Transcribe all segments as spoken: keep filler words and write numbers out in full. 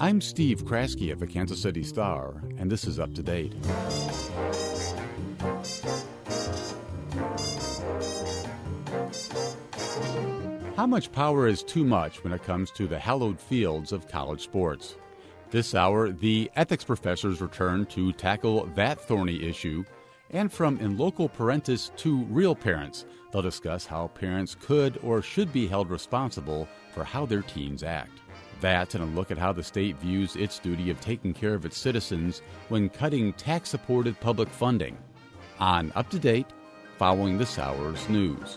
I'm Steve Kraske of the Kansas City Star, and this is Up to Date. How much power is too much when it comes to the hallowed fields of college sports? This hour, the ethics professors return to tackle that thorny issue. And from in loco parentis to real parents, they'll discuss how parents could or should be held responsible for how their teens act. That and a look at how the state views its duty of taking care of its citizens when cutting tax-supported public funding. On Up to Date, following this hour's news.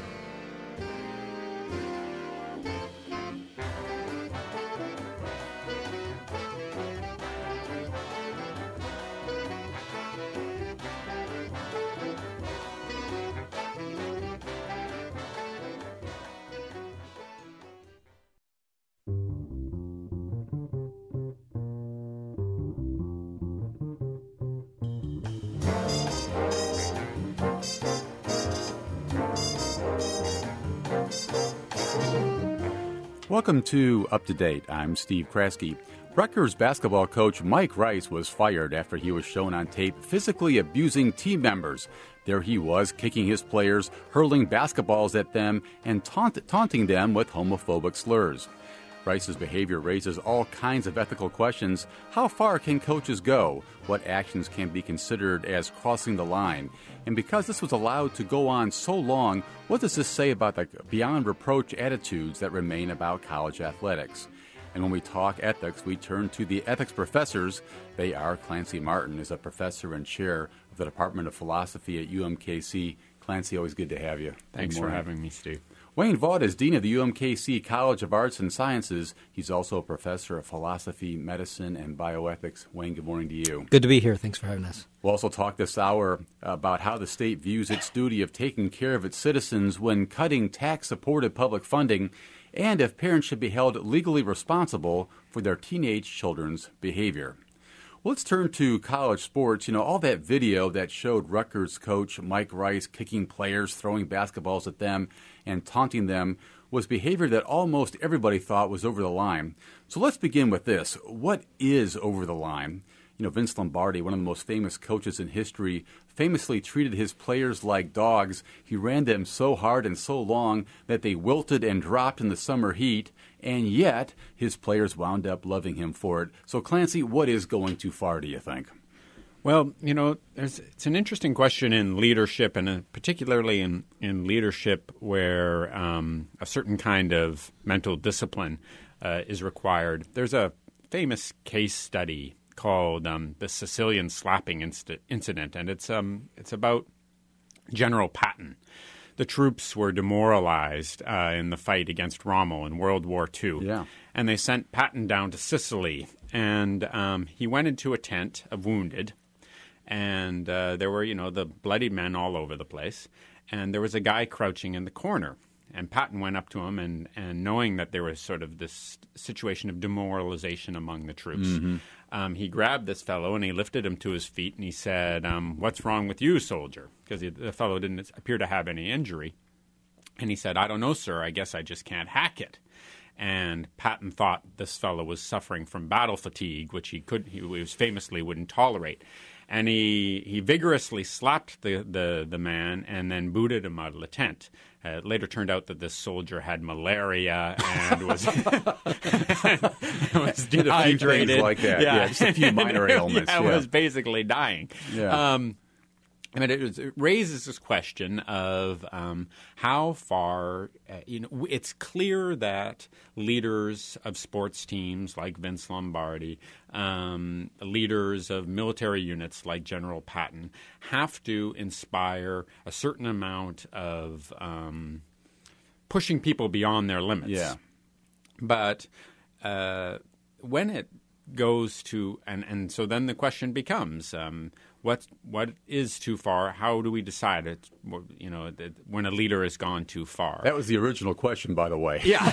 Welcome to Up to Date. I'm Steve Kraske. Rutgers basketball coach Mike Rice was fired after he was shown on tape physically abusing team members. There he was, kicking his players, hurling basketballs at them, and taunt- taunting them with homophobic slurs. Rice's behavior raises all kinds of ethical questions. How far can coaches go? What actions can be considered as crossing the line? And because this was allowed to go on so long, what does this say about the beyond reproach attitudes that remain about college athletics? And when we talk ethics, we turn to the ethics professors. They are Clancy Martin, is a professor and chair of the Department of Philosophy at U M K C. Clancy, always good to have you. Thanks for having me, Steve. Wayne Vaught is Dean of the U M K C College of Arts and Sciences. He's also a professor of philosophy, medicine, and bioethics. Wayne, good morning to you. Good to be here. Thanks for having us. We'll also talk this hour about how the state views its duty of taking care of its citizens when cutting tax-supported public funding, and if parents should be held legally responsible for their teenage children's behavior. Let's turn to college sports. You know, all that video that showed Rutgers coach Mike Rice kicking players, throwing basketballs at them, and taunting them was behavior that almost everybody thought was over the line. So let's begin with this. What is over the line? You know, Vince Lombardi, one of the most famous coaches in history, famously treated his players like dogs. He ran them so hard and so long that they wilted and dropped in the summer heat, and yet his players wound up loving him for it. So, Clancy, what is going too far, do you think? Well, you know, there's, it's an interesting question in leadership, and uh, particularly in, in leadership where um, a certain kind of mental discipline uh, is required. There's a famous case study called um, the Sicilian slapping inst- incident, and it's um, it's about General Patton. The troops were demoralized uh, in the fight against Rommel in World War Two, yeah. and they sent Patton down to Sicily, and um, he went into a tent of wounded, and uh, there were, you know, the bloody men all over the place, and there was a guy crouching in the corner. And Patton went up to him, and, and knowing that there was sort of this situation of demoralization among the troops, mm-hmm. um, he grabbed this fellow and he lifted him to his feet, and he said, um, "What's wrong with you, soldier?" Because the fellow didn't appear to have any injury. And he said, "I don't know, sir. I guess I just can't hack it." And Patton thought this fellow was suffering from battle fatigue, which he could he was famously wouldn't tolerate. And he, he vigorously slapped the, the, the man and then booted him out of the tent. Uh, it later turned out that this soldier had malaria and was, was Did a few things like that. Yeah, yeah, just a few minor ailments. Yeah, yeah. was basically dying. Yeah. Um, I mean, it, was, it raises this question of um, how far, uh, you know, it's clear that leaders of sports teams like Vince Lombardi, um, leaders of military units like General Patton have to inspire a certain amount of um, pushing people beyond their limits. Yeah. But uh, when it goes to, and, and so then the question becomes, um, what what is too far? How do we decide it? You know, when a leader has gone too far. That was the original question, by the way. Yeah.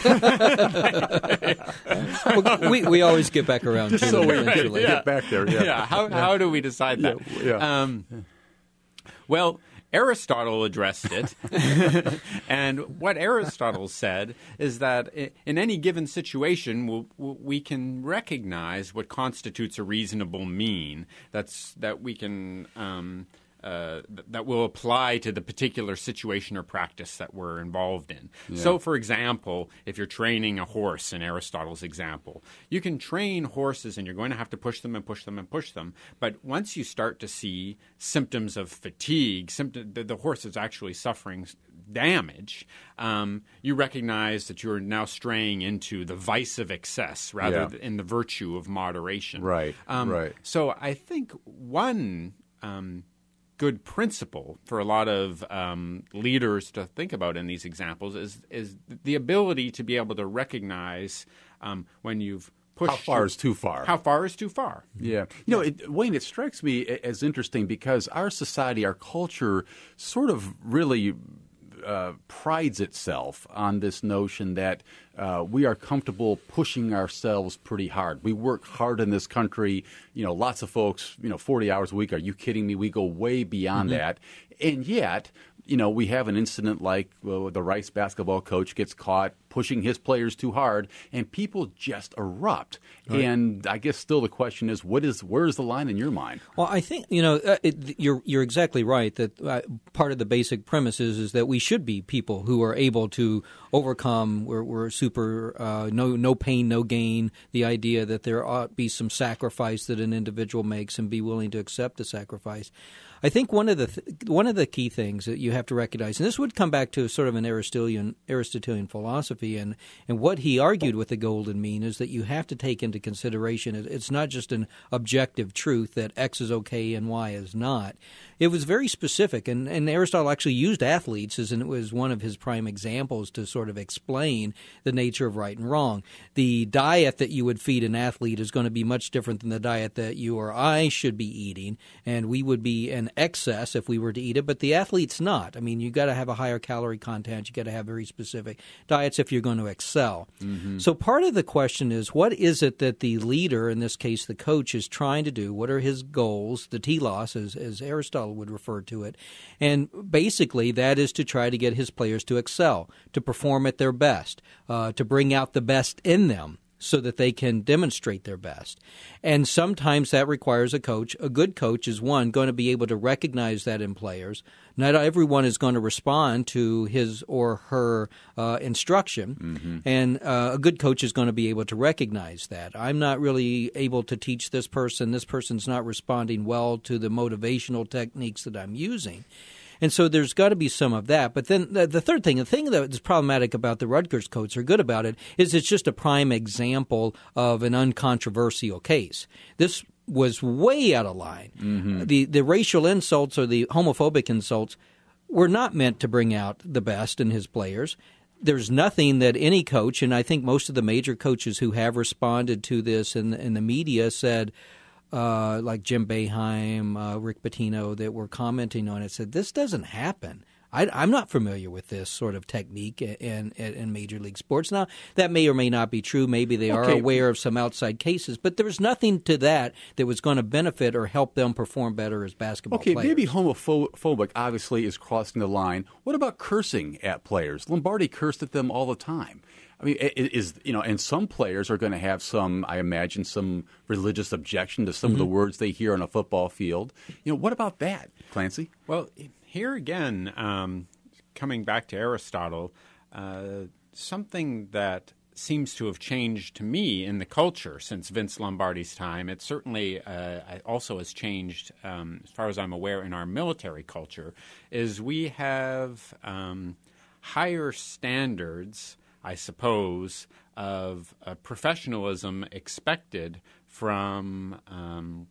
well, we we always get back around to so it we eventually. get back there. Yeah. yeah. How how do we decide that? Yeah. yeah. Um, well, Aristotle addressed it, and what Aristotle said is that in any given situation, we'll, we can recognize what constitutes a reasonable mean. That's that we can um, uh, that will apply to the particular situation or practice that we're involved in. Yeah. So, for example, if you're training a horse, in Aristotle's example, you can train horses, and you're going to have to push them and push them and push them. But once you start to see symptoms of fatigue, symptom, the, the horse is actually suffering damage, um, you recognize that you're now straying into the vice of excess rather yeah. than the virtue of moderation. Right, um, right. So I think one um, good principle for a lot of um, leaders to think about in these examples is is the ability to be able to recognize um, when you've pushed. How far your, is too far? How far is too far? Yeah. You know, it, Wayne, it strikes me as interesting because our society, our culture sort of really Uh, prides itself on this notion that uh, we are comfortable pushing ourselves pretty hard. We work hard in this country. You know, lots of folks, you know, forty hours a week. Are you kidding me? We go way beyond mm-hmm. that. And yet, you know, we have an incident like well, the Rice basketball coach gets caught pushing his players too hard, and people just erupt. Right. And I guess still the question is, what is where is the line in your mind? Well, I think you know uh, it, you're you're exactly right that uh, part of the basic premise is, is that we should be people who are able to overcome. We're, we're super uh, no no pain, no gain. The idea that there ought to be some sacrifice that an individual makes and be willing to accept the sacrifice. I think one of the th- one of the key things that you have to recognize, and this would come back to sort of an Aristotelian Aristotelian philosophy, and, and what he argued with the golden mean is that you have to take into consideration it, it's not just an objective truth that X is okay and Y is not. It was very specific, and, and Aristotle actually used athletes as and it was one of his prime examples to sort of explain the nature of right and wrong. The diet that you would feed an athlete is going to be much different than the diet that you or I should be eating, and we would be an excess if we were to eat it, but the athlete's not. I mean, you got to have a higher calorie content. You got to have very specific diets if you're going to excel. Mm-hmm. So part of the question is, what is it that the leader, in this case the coach, is trying to do? What are his goals, the telos, as, as Aristotle would refer to it? And basically that is to try to get his players to excel, to perform at their best, uh, to bring out the best in them, so that they can demonstrate their best. And sometimes that requires a coach. A good coach is, one, going to be able to recognize that in players. Not everyone is going to respond to his or her uh, instruction. Mm-hmm. And uh, a good coach is going to be able to recognize that. I'm not really able to teach this person. This person's not responding well to the motivational techniques that I'm using. And so there's got to be some of that. But then the, the third thing, the thing that is problematic about the Rutgers coach, or good about it, is it's just a prime example of an uncontroversial case. This was way out of line. Mm-hmm. The the racial insults or the homophobic insults were not meant to bring out the best in his players. There's nothing that any coach, and I think most of the major coaches who have responded to this in, in the media said, Uh, like Jim Boeheim, uh, Rick Pitino, that were commenting on it, said this doesn't happen. I, I'm not familiar with this sort of technique in, in, in Major League Sports. Now, that may or may not be true. Maybe they are okay. aware of some outside cases, but there was nothing to that that was going to benefit or help them perform better as basketball okay, players. Okay, maybe homophobic obviously is crossing the line. What about cursing at players? Lombardi cursed at them all the time. I mean, it is, you know, and some players are going to have some, I imagine, some religious objection to some mm-hmm. of the words they hear on a football field. You know, what about that, Clancy? Well, here again, um, coming back to Aristotle, uh, something that seems to have changed to me in the culture since Vince Lombardi's time. It certainly uh, also has changed, um, as far as I'm aware, in our military culture, is we have um, higher standards, I suppose, of uh, professionalism expected from um,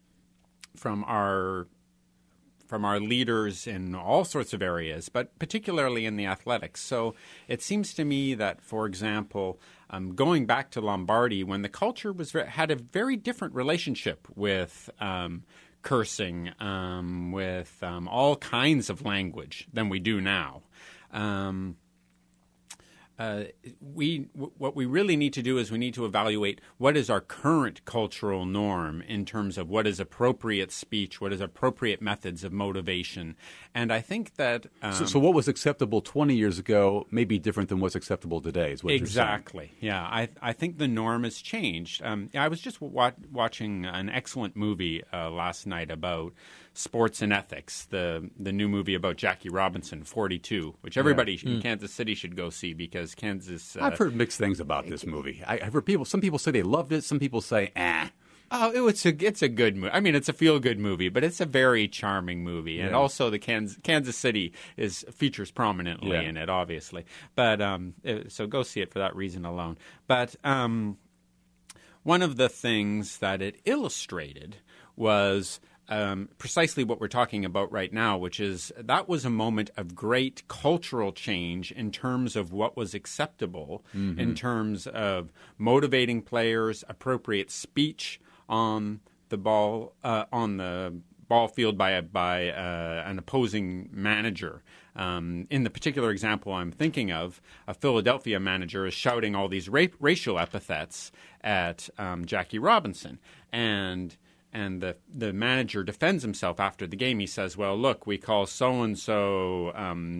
from our from our leaders in all sorts of areas, but particularly in the athletics. So it seems to me that, for example, um, going back to Lombardi, when the culture was had a very different relationship with um, cursing, um, with um, all kinds of language than we do now. Um, uh, we w- what we really need to do is we need to evaluate what is our current cultural norm in terms of what is appropriate speech, what is appropriate methods of motivation. And I think that um, so, so what was acceptable twenty years ago may be different than what's acceptable today, is what exactly. you're saying. Yeah, I I think the norm has changed. Um, I was just wa- watching an excellent movie uh, last night about Sports and Ethics, the the new movie about Jackie Robinson, forty-two, which everybody yeah. in mm. Kansas City should go see because Kansas. Uh, I've heard mixed things about this movie. I, I've heard people. Some people say they loved it. Some people say, "Ah." Oh, it was a, it's a good movie. I mean, it's a feel-good movie, but it's a very charming movie. And yeah. also the Kansas, Kansas City is features prominently yeah. in it, obviously. But um, it, so go see it for that reason alone. But um, one of the things that it illustrated was um, precisely what we're talking about right now, which is that was a moment of great cultural change in terms of what was acceptable, mm-hmm. in terms of motivating players, appropriate speech on the ball uh, on the ball field by a, by uh, an opposing manager. Um, in the particular example I'm thinking of, a Philadelphia manager is shouting all these ra- racial epithets at um, Jackie Robinson, and and the the manager defends himself after the game. He says, "Well, look, we call so and so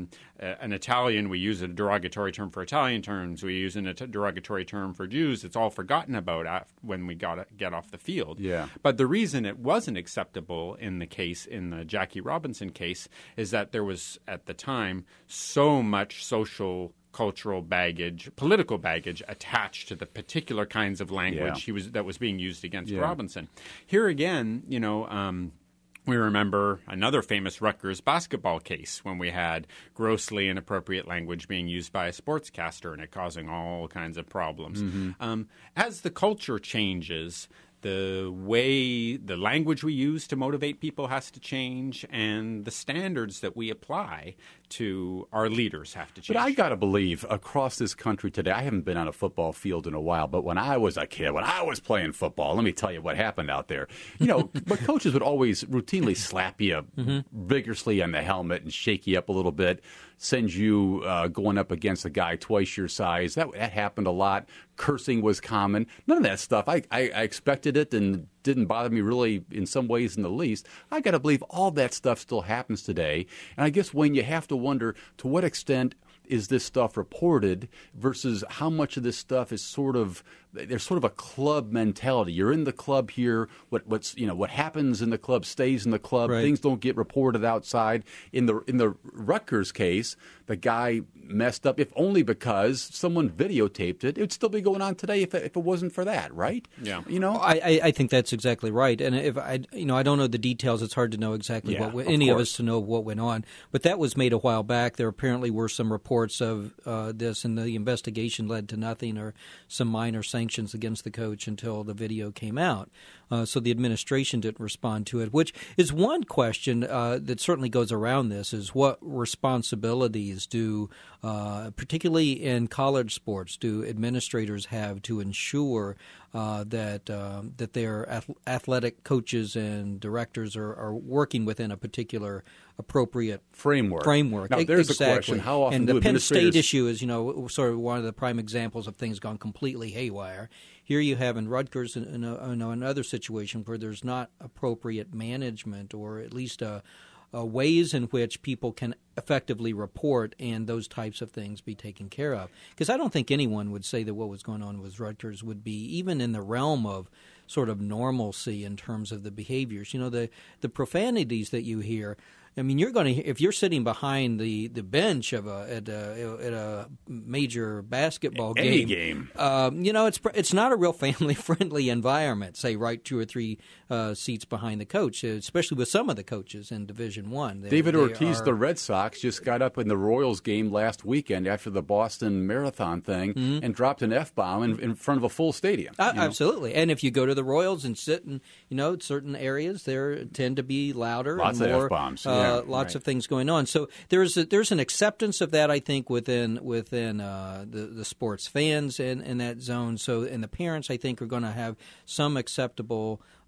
an Italian. We use a derogatory term for Italian terms. We use a derogatory term for Jews. It's all forgotten about after, when we got to get off the field." Yeah. But the reason it wasn't acceptable in the case, in the Jackie Robinson case, is that there was at the time so much social cultural baggage, political baggage attached to the particular kinds of language yeah. he was that was being used against yeah. Robinson. Here again, you know, um, we remember another famous Rutgers basketball case when we had grossly inappropriate language being used by a sportscaster and it causing all kinds of problems. Mm-hmm. Um, as the culture changes, the way, the language we use to motivate people has to change, and the standards that we apply to our leaders have to change. But I got to believe across this country today, I haven't been on a football field in a while, but when I was a kid, when I was playing football, let me tell you what happened out there. You know, but coaches would always routinely slap you mm-hmm. vigorously on the helmet and shake you up a little bit, send you uh, going up against a guy twice your size. That, that happened a lot. Cursing was common. None of that stuff. I, I, I expected it and didn't bother me really in some ways in the least. I got to believe all that stuff still happens today. And I guess when you have to wonder to what extent is this stuff reported versus how much of this stuff is sort of there's sort of a club mentality. You're in the club here. What what's you know what happens in the club stays in the club. Right. Things don't get reported outside. In the in the Rutgers case, the guy messed up, if only because someone videotaped it. It would still be going on today if it, if it wasn't for that, right? Yeah. You know, I, I, I think that's exactly right. And if I you know I don't know the details. It's hard to know exactly yeah, what went, of any course. of us to know what went on. But that was made a while back. There apparently were some reports of uh, this, and the investigation led to nothing or some minor sanctions against the coach until the video came out. Uh, so the administration didn't respond to it, which is one question uh, that certainly goes around this, is what responsibilities do, uh, particularly in college sports, do administrators have to ensure uh, that um, that their ath- athletic coaches and directors are, are working within a particular appropriate framework. Framework. Now, there's exactly. the question: how often and do the Penn State administrators... issue is, you know, sort of one of the prime examples of things gone completely haywire. Here you have in Rutgers, in, in, a, in another situation where there's not appropriate management, or at least a, a ways in which people can effectively report and those types of things be taken care of. Because I don't think anyone would say that what was going on with Rutgers would be even in the realm of sort of normalcy in terms of the behaviors. You know, the the profanities that you hear. I mean, you're going to if you're sitting behind the, the bench of a at a, at a major basketball Any game, game. Um, you know, it's it's not a real family friendly environment. Say, right two or three uh, seats behind the coach, especially with some of the coaches in Division One. David they Ortiz, are, the Red Sox, just got up in the Royals game last weekend after the Boston Marathon thing mm-hmm. and dropped an F bomb in, in front of a full stadium. Uh, you know? Absolutely, and if you go to the Royals and sit in, you know, certain areas, there tend to be louder, lots and of more, F-bombs. Uh, Yeah, lots right. of things going on. So there's a, there's an acceptance of that, I think, within within uh, the the sports fans in, in that zone. So and the parents, I think, are going to have some acceptable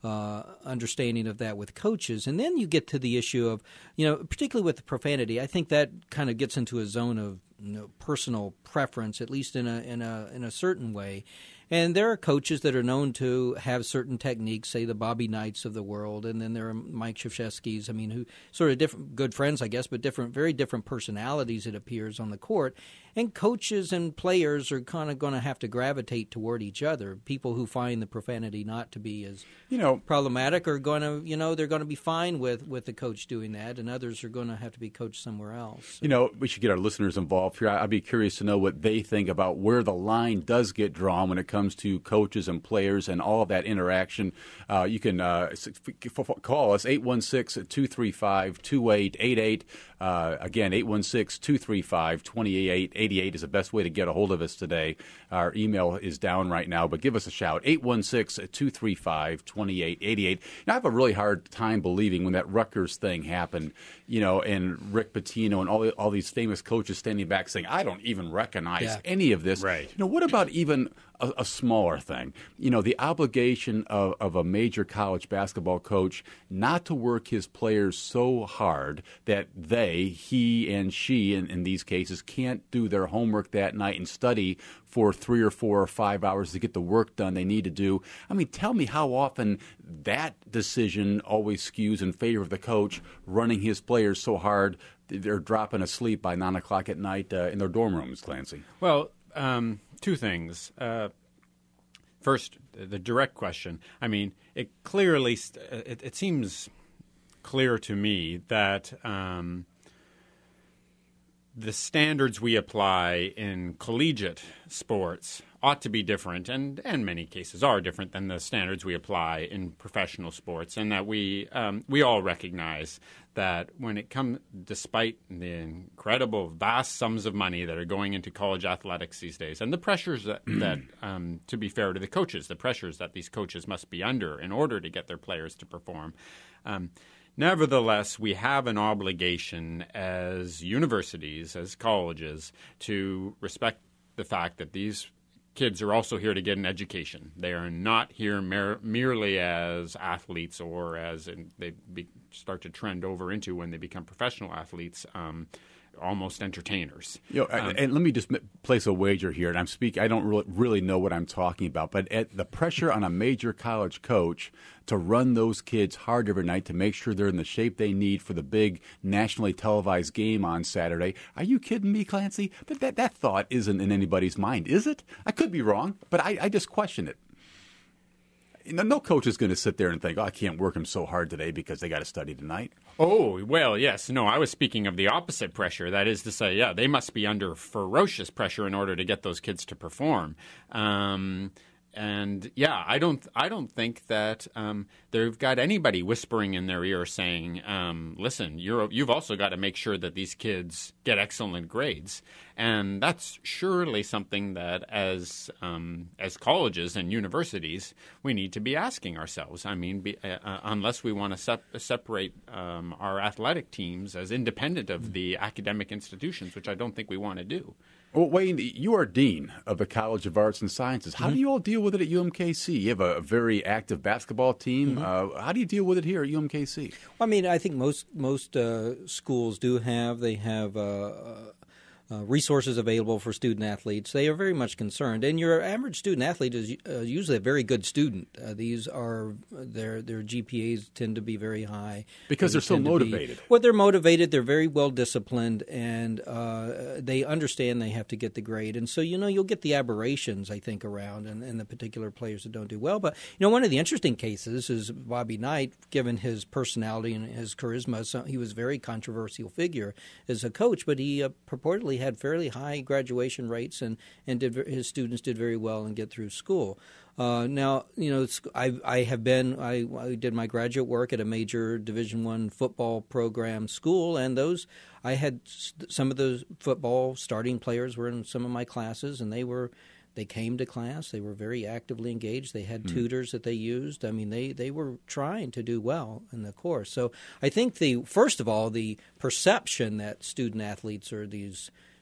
uh, understanding of that with coaches. And then you get to the issue of, you know, particularly with the profanity, I think that kind of gets into a zone of, you know, personal preference, at least in a in a in a certain way. And there are coaches that are known to have certain techniques, say the Bobby Knights of the world, and then there are Mike Krzyzewski's, I mean, who sort of different, good friends, I guess, but different, very different personalities, it appears, on the court. And coaches and players are kind of going to have to gravitate toward each other. People who find the profanity not to be as you know problematic are going to, you know, they're going to be fine with, with the coach doing that, and others are going to have to be coached somewhere else. You know, we should get our listeners involved here. I'd be curious to know what they think about where the line does get drawn when it comes to coaches and players and all of that interaction. Uh, you can uh, call us, eight one six, two three five, two eight eight eight. Uh, again, eight one six, two three five, two eight eight eight is the best way to get a hold of us today. Our email is down right now, but give us a shout, eight one six, two three five, two eight eight eight. Now, I have a really hard time believing when that Rutgers thing happened, you know, and Rick Pitino and all, all these famous coaches standing back saying, I don't even recognize yeah. any of this. Right. You know, what about even a, a smaller thing? You know, the obligation of, of a major college basketball coach not to work his players so hard that they, he and she, in, in these cases, can't do their homework that night and study for three or four or five hours to get the work done they need to do. I mean, tell me how often that decision always skews in favor of the coach running his players so hard they're dropping asleep by nine o'clock at night uh, in their dorm rooms, Clancy. Well, um, two things. Uh, first, the direct question. I mean, it clearly st- it, it seems clear to me that um, the standards we apply in collegiate sports ought to be different, and in many cases are different than the standards we apply in professional sports, and that we um, we all recognize that when it comes, despite the incredible vast sums of money that are going into college athletics these days, and the pressures that, that um, to be fair to the coaches, the pressures that these coaches must be under in order to get their players to perform, um, nevertheless, we have an obligation as universities, as colleges, to respect the fact that these kids are also here to get an education. They are not here mer- merely as athletes or as in, they be, start to trend over into when they become professional athletes, um, almost entertainers. You know, um, and let me just place a wager here, and I'm speaking. I don't really, really know what I'm talking about, but at the pressure on a major college coach to run those kids hard every night to make sure they're in the shape they need for the big nationally televised game on Saturday. Are you kidding me, Clancy? That that, that thought isn't in anybody's mind, is it? I could be wrong, but I, I just question it. No coach is going to sit there and think, oh, I can't work them so hard today because they got to study tonight. Oh, well, yes. No, I was speaking of the opposite pressure. That is to say, yeah, they must be under ferocious pressure in order to get those kids to perform. Um, and, yeah, I don't I don't think that um, they've got anybody whispering in their ear saying, um, listen, you're, you've also got to make sure that these kids get excellent grades. And that's surely something that as um, as colleges and universities we need to be asking ourselves. I mean, be, uh, uh, unless we want to sep- separate um, our athletic teams as independent of the academic institutions, which I don't think we want to do. Well, Wayne, you are dean of the College of Arts and Sciences. How mm-hmm. do you all deal with it at U M K C? You have a very active basketball team. Mm-hmm. Uh, how do you deal with it here at U M K C? Well, I mean, I think most most uh, schools do have. They have uh, uh, resources available for student athletes. They are very much concerned. And your average student athlete is uh, usually a very good student. Uh, these are their their G P As tend to be very high because they they're so motivated. Be, well, they're motivated. They're very well disciplined, and uh, they understand they have to get the grade. And so, you know, you'll get the aberrations, I think, around, and, and the particular players that don't do well. But you know, one of the interesting cases is Bobby Knight. Given his personality and his charisma, so he was a very controversial figure as a coach, but he uh, purportedly had fairly high graduation rates, and, and did, his students did very well and get through school. Uh, now, you know, it's, I, I have been, I, I did my graduate work at a major Division I football program school, and those, I had some of those football starting players were in some of my classes, and they were, they came to class, they were very actively engaged, they had mm. tutors that they used. I mean, they, they were trying to do well in the course. So I think the, first of all, the perception that student athletes are these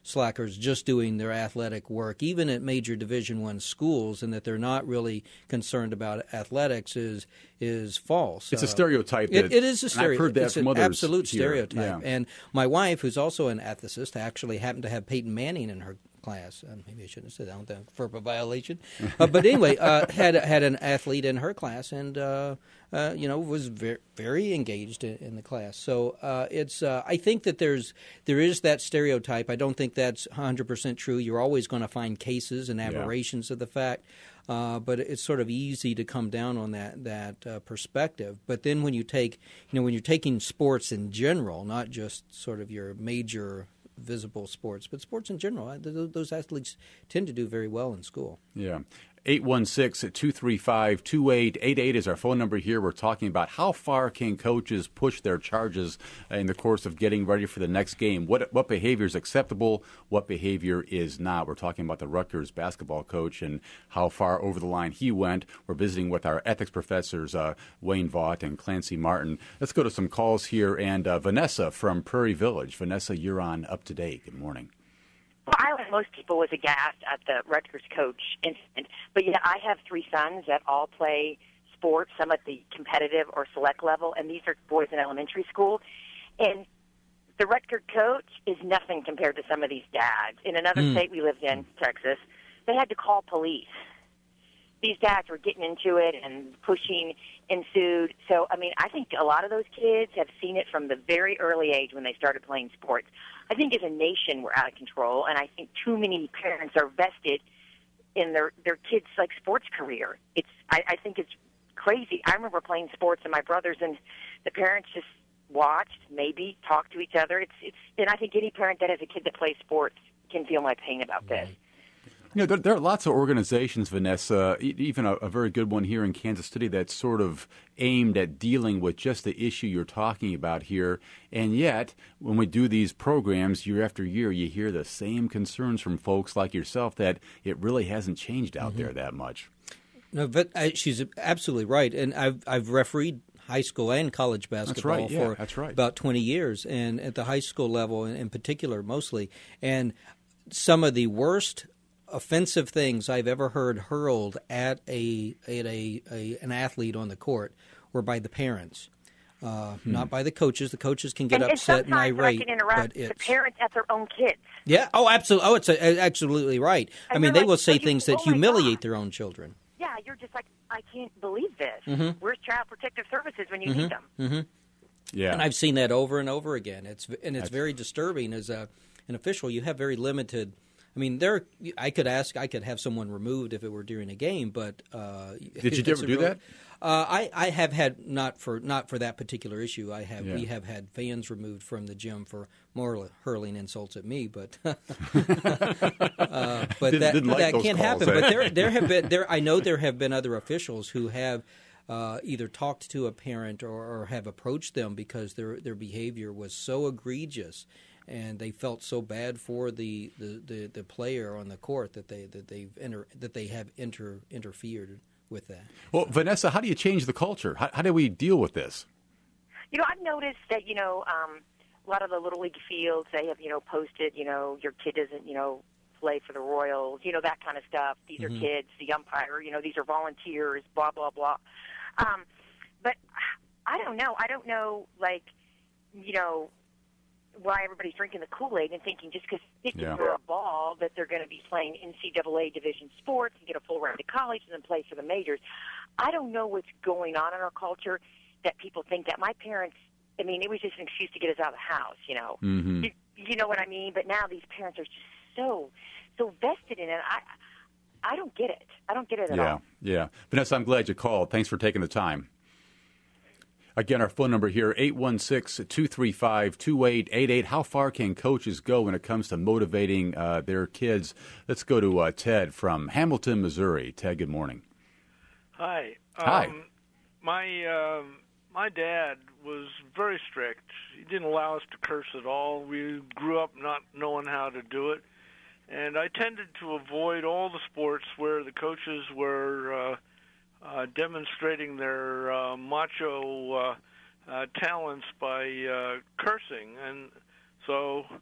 slackers just doing their athletic work, even at major Division One schools, and that they're not really concerned about athletics is is false. It's uh, a stereotype. It, that, it is a stereotype. I've heard that it's from an others absolute here. stereotype. Yeah. And my wife, who's also an ethicist, actually happened to have Peyton Manning in her class. Uh, maybe I shouldn't have said that. I don't think for a violation. Uh, but anyway, uh, had had an athlete in her class, and uh, uh, you know was very very engaged in, in the class. So uh, it's uh, I think that there's there is that stereotype. I don't think that's one hundred percent true. You're always going to find cases and aberrations yeah. of the fact. Uh, but it's sort of easy to come down on that that uh, perspective. But then when you take, you know, when you're taking sports in general, not just sort of your major visible sports, but sports in general, those athletes tend to do very well in school. Yeah. eight one six, two three five, two eight eight eight is our phone number here. We're talking about how far can coaches push their charges in the course of getting ready for the next game. What what behavior is acceptable, what behavior is not. We're talking about the Rutgers basketball coach and how far over the line he went. We're visiting with our ethics professors, uh, Wayne Vaught and Clancy Martin. Let's go to some calls here. And uh, Vanessa from Prairie Village. Vanessa, you're on Up to Date. Good morning. Well, I, like most people, was aghast at the Rutgers coach incident. But, yeah, I have three sons that all play sports, some at the competitive or select level, and these are boys in elementary school. And the Rutgers coach is nothing compared to some of these dads. In another mm. state we lived in, Texas, they had to call police. These dads were getting into it and pushing ensued. So, I mean, I think a lot of those kids have seen it from the very early age when they started playing sports. I think as a nation we're out of control, and I think too many parents are vested in their, their kids' like sports career. It's I, I think it's crazy. I remember playing sports, and my brothers and the parents just watched, maybe talked to each other. It's it's, and I think any parent that has a kid that plays sports can feel my pain about this. You know, there, there are lots of organizations, Vanessa, e- even a, a very good one here in Kansas City that's sort of aimed at dealing with just the issue you're talking about here. And yet, when we do these programs year after year, you hear the same concerns from folks like yourself that it really hasn't changed out mm-hmm. there that much. No, but I, she's absolutely right. And I've, I've refereed high school and college basketball that's right, yeah, for that's right. about twenty years, and at the high school level in, in particular mostly. And some of the worst offensive things I've ever heard hurled at a at a, a an athlete on the court were by the parents, uh, hmm. not by the coaches. The coaches can get and, upset and, and irate, I can interrupt, but it's the parents at their own kids. Yeah. Oh, absolutely. Oh, it's a, absolutely right. And I mean, they like, will say you, things that oh humiliate their own children. Yeah, you're just like, I can't believe this. Mm-hmm. Where's Child Protective Services when you mm-hmm. need them? Mm-hmm. Yeah, and I've seen that over and over again. It's and it's That's... very disturbing as a an official. You have very limited. I mean, there. I could ask. I could have someone removed if it were during a game. But uh, did you ever do real, that? Uh, I, I have had not for not for that particular issue. I have yeah. we have had fans removed from the gym for more hurling insults at me. But uh, but didn't, that didn't like that those can't calls, happen. eh? But there there have been there. I know there have been other officials who have. Uh, either talked to a parent or, or have approached them because their their behavior was so egregious, and they felt so bad for the, the, the, the player on the court that they that they've inter, that they have inter, interfered with that. Well, Vanessa, how do you change the culture? How, how do we deal with this? You know, I've noticed that you know um, a lot of the little league fields they have you know posted you know your kid doesn't you know play for the Royals, you know that kind of stuff. These mm-hmm. are kids, the umpire, you know these are volunteers, blah blah blah. Um, but I don't know. I don't know, like, you know, why everybody's drinking the Kool-Aid and thinking just because they yeah. for a ball that they're going to be playing N C double A division sports and get a full ride to college and then play for the majors. I don't know what's going on in our culture that people think that. My parents, I mean, it was just an excuse to get us out of the house, you know. Mm-hmm. You, you know what I mean? But now these parents are just so, so vested in it. I I don't get it. I don't get it at yeah, all. Yeah, yeah. Vanessa, I'm glad you called. Thanks for taking the time. Again, our phone number here, eight one six, two three five, two eight eight eight. How far can coaches go when it comes to motivating uh, their kids? Let's go to uh, Ted from Hamilton, Missouri. Ted, good morning. Hi. Hi. Um, my, um, my dad was very strict. He didn't allow us to curse at all. We grew up not knowing how to do it. And I tended to avoid all the sports where the coaches were uh, uh, demonstrating their uh, macho uh, uh, talents by uh, cursing. And so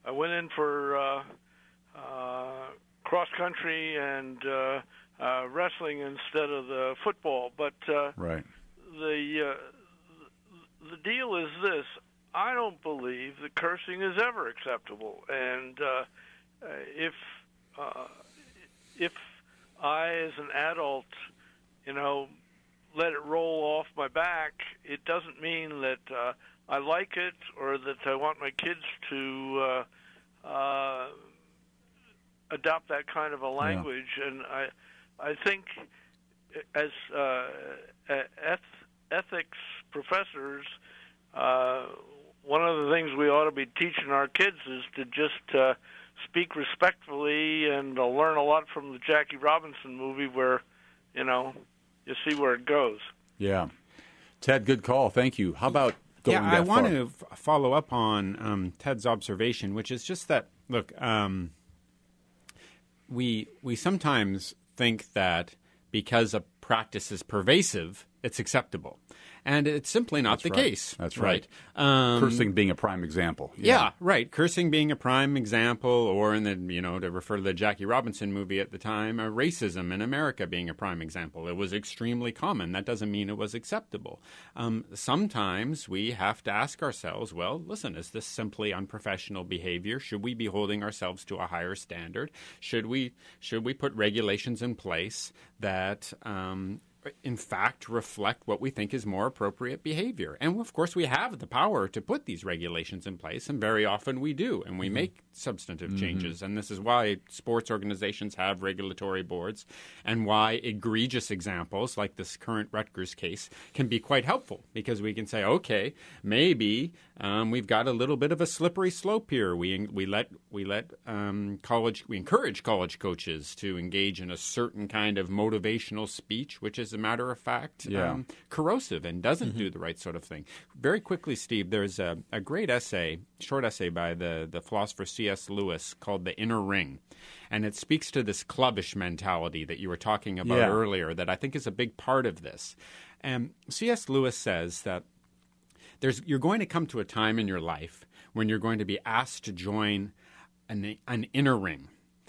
I went in for uh, uh, cross country and uh, uh, wrestling instead of the football. But uh, right. the uh, the deal is this: I don't believe that cursing is ever acceptable, and uh, if uh, if I, as an adult, you know, let it roll off my back, it doesn't mean that uh, I like it or that I want my kids to uh, uh, adopt that kind of a language. Yeah. And I, I think, as uh, eth- ethics professors, uh, one of the things we ought to be teaching our kids is to just uh, speak respectfully, and uh, learn a lot from the Jackie Robinson movie, where, you know, you see where it goes. Yeah. Ted, good call. Thank you. How about going yeah, that I want far? to f- follow up on um, Ted's observation, which is just that, look, um, we we sometimes think that because a practice is pervasive, it's acceptable. And it's simply not That's the right. case. That's right. right. Um, Cursing being a prime example. Yeah. yeah, right. Cursing being a prime example, or in the, you know, to refer to the Jackie Robinson movie at the time, uh, racism in America being a prime example. It was extremely common. That doesn't mean it was acceptable. Um, sometimes we have to ask ourselves, well, listen, is this simply unprofessional behavior? Should we be holding ourselves to a higher standard? Should we should we put regulations in place that um, in fact reflect what we think is more appropriate behavior? And of course we have the power to put these regulations in place, and very often we do, and we mm-hmm. make substantive mm-hmm. changes. And this is why sports organizations have regulatory boards, and why egregious examples like this current Rutgers case can be quite helpful, because we can say, okay, maybe um, we've got a little bit of a slippery slope here. We we let we let um, college we encourage college coaches to engage in a certain kind of motivational speech, which is a matter of fact, yeah. um, corrosive and doesn't Mm-hmm. do the right sort of thing. Very quickly, Steve, there's a, a great essay, short essay by the, the philosopher C S Lewis called The Inner Ring. And it speaks to this clubbish mentality that you were talking about yeah. earlier that I think is a big part of this. And C S Lewis says that there's you're going to come to a time in your life when you're going to be asked to join an, an inner ring.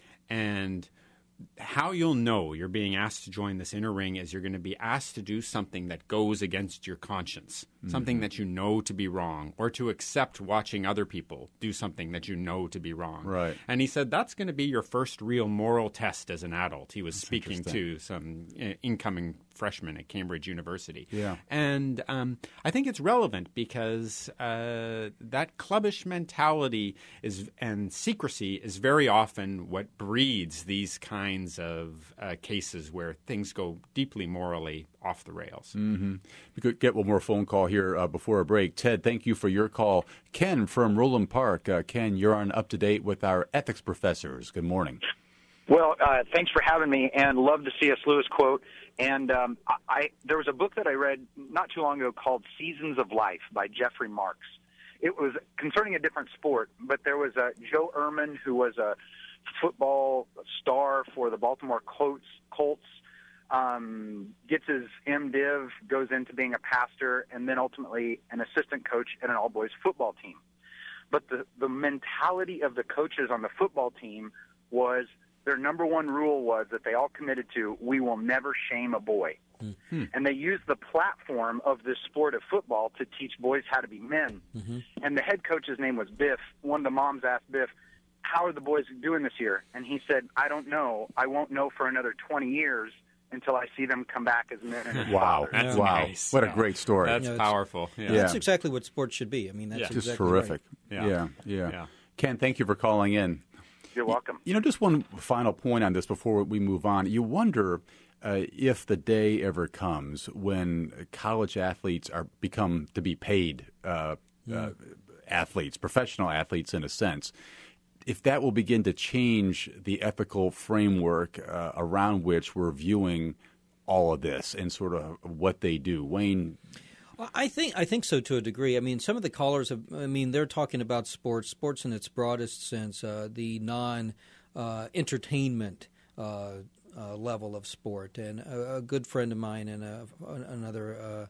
And how you'll know you're being asked to join this inner ring is you're going to be asked to do something that goes against your conscience, mm-hmm. something that you know to be wrong, or to accept watching other people do something that you know to be wrong. Right. And he said that's going to be your first real moral test as an adult. He was that's speaking to some uh, incoming freshmen at Cambridge University. Yeah. And um, I think it's relevant because uh, that clubbish mentality is and secrecy is very often what breeds these kinds of uh, cases where things go deeply morally off the rails. Mm-hmm. We could get one more phone call here uh, before a break. Ted, thank you for your call. Ken from Roland Park. Uh, Ken, you're on Up to Date with our ethics professors. Good morning. Well, uh, thanks for having me, and love the C S Lewis quote. And um, I, there was a book that I read not too long ago called Seasons of Life by Jeffrey Marks. It was concerning a different sport, but there was a Joe Ehrman, who was a football star for the Baltimore Colts, Colts um, gets his MDiv, goes into being a pastor, and then ultimately an assistant coach at an all-boys football team. But the, the mentality of the coaches on the football team was their number one rule was that they all committed to, we will never shame a boy. Mm-hmm. And they used the platform of this sport of football to teach boys how to be men. Mm-hmm. And the head coach's name was Biff. One of the moms asked Biff, how are the boys doing this year? And he said, I don't know. I won't know for another twenty years until I see them come back as men and as wow. fathers. That's wow. nice. What a Yeah. great story. That's Yeah, powerful. Yeah. Yeah. That's exactly what sports should be. I mean, that's Yeah. exactly Just terrific. right. Yeah. Yeah. yeah. Yeah. Ken, thank you for calling in. You're welcome. You know, just one final point on this before we move on. You wonder uh, if the day ever comes when college athletes are become to be paid uh, yeah. uh, athletes, professional athletes in a sense, if that will begin to change the ethical framework uh, around which we're viewing all of this and sort of what they do. Wayne? Well, I think I think so to a degree. I mean, some of the callers have, I mean, they're talking about sports, sports in its broadest sense, uh, the non-entertainment uh, uh, level of sport. And a, a good friend of mine and a, another uh,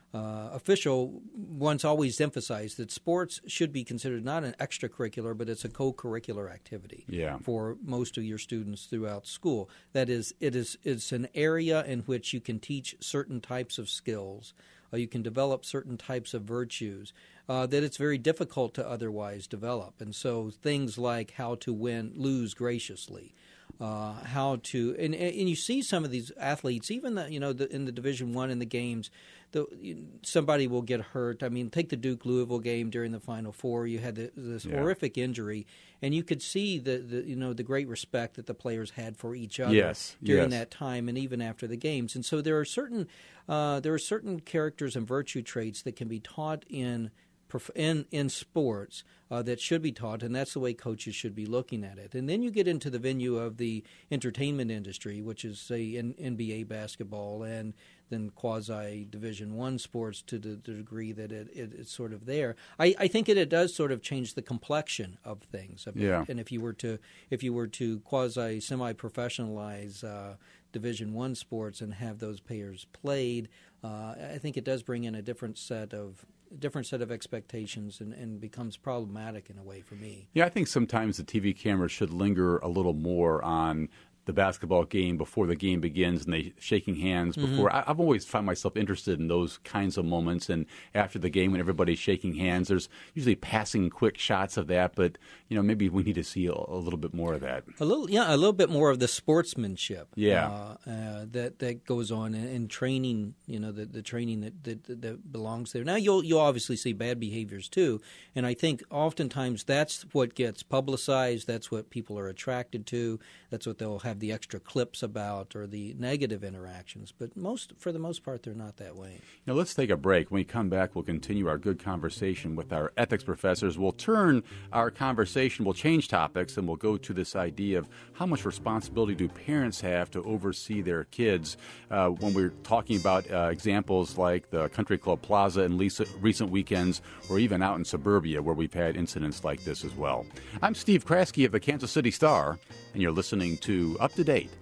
uh, official once always emphasized that sports should be considered not an extracurricular, but it's a co-curricular activity yeah. for most of your students throughout school. That is, it is it's an area in which you can teach certain types of skills, or you can develop certain types of virtues uh, that it's very difficult to otherwise develop. And so things like how to win, lose graciously, uh, how to, and, and you see some of these athletes, even the, you know, the, in the Division One in the games, the, somebody will get hurt. I mean, take the Duke Louisville game during the Final Four. You had the, this yeah. horrific injury, and you could see the, the you know the great respect that the players had for each other yes. during yes. that time, and even after the games. And so there are certain uh, there are certain characters and virtue traits that can be taught in in in sports uh, that should be taught, and that's the way coaches should be looking at it. And then you get into the venue of the entertainment industry, which is, say, in N B A basketball, and then quasi Division One sports to the, the degree that it, it, it's sort of there. I, I think it, it does sort of change the complexion of things. I mean, yeah. And if you were to if you were to quasi semi professionalize uh, Division One sports and have those players played, uh, I think it does bring in a different set of different set of expectations and, and becomes problematic in a way for me. Yeah, I think sometimes the T V camera should linger a little more on the basketball game before the game begins and they shaking hands before. Mm-hmm. I, I've always found myself interested in those kinds of moments. And after the game, when everybody's shaking hands, there's usually passing quick shots of that. But you know, maybe we need to see a, a little bit more of that. A little, yeah, a little bit more of the sportsmanship. Yeah, uh, uh, that that goes on in, in training. You know, the, the training that, that that belongs there. Now you'll you'll obviously see bad behaviors too, and I think oftentimes that's what gets publicized. That's what people are attracted to. That's what they'll have the extra clips about, or the negative interactions. But most, for the most part, they're not that way. Now let's take a break. When we come back, we'll continue our good conversation with our ethics professors. We'll turn our conversation, we'll change topics, and we'll go to this idea of how much responsibility do parents have to oversee their kids uh, when we're talking about uh, examples like the Country Club Plaza in Lisa, recent weekends, or even out in suburbia where we've had incidents like this as well. I'm Steve Kraske of the Kansas City Star, and you're listening to Up to Date